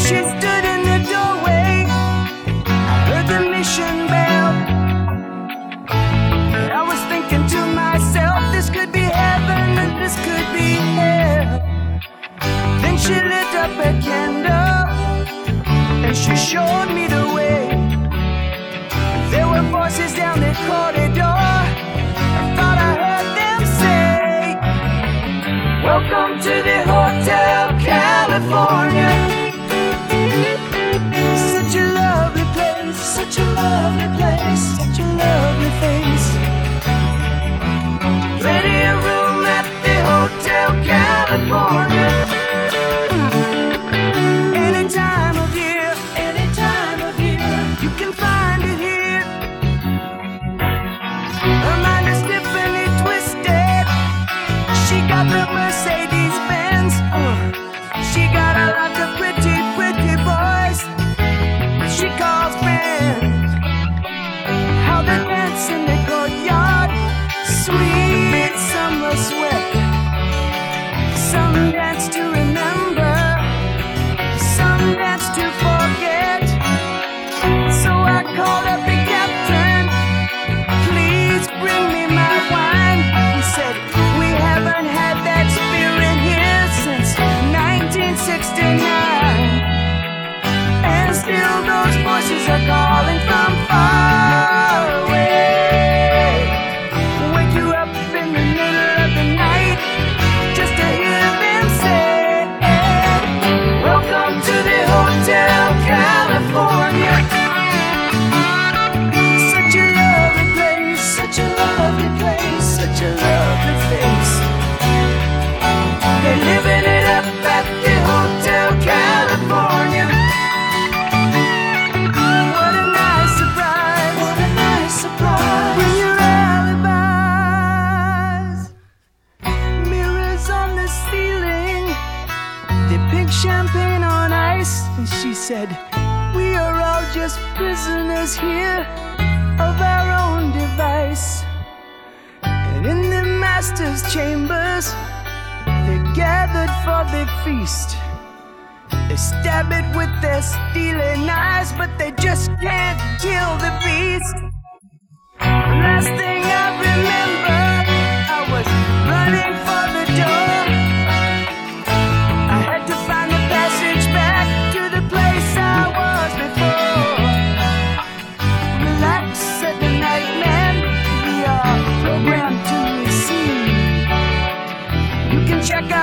she stood in the doorway, I heard the mission bell. And I was thinking to myself, this could be heaven and this could be hell. Then she lit up a candle and she showed me the way. There were voices down the corridor, I thought I heard them say, welcome to the Hotel California. Such a lovely place, such a lovely place, such a lovely face. Plenty of room at the Hotel California. Any time of year, you can find it here. Her mind is Tiffany twisted. She got the Mercedes Benz. She got a lot of pretty, pretty boys she calls friends. How they dance in the courtyard, sweet summer sweat. Some dance to remember, some dance to forget. So I called up the captain, please bring me my wine. He said, we haven't had that spirit here since 1969. And still those voices are calling from far away. Wake you up in the middle of the night just to hear them say, welcome to the Hotel California. Such a lovely place, such a lovely place, such a lovely face. They're living it up at the Hotel California. What a nice surprise, what a nice surprise. Bring your alibis. Mirrors on the ceiling, the pink champagne on ice. And she said, we are all just prisoners here of our own device. And in the master's chambers, they're gathered for the feast. They stab it with their steely knives, but they just can't kill the beast. Last thing I remember, I was running for the door. I had to find the passage back to the place I was before. Relax, said the night man, we are programmed to receive. You can check out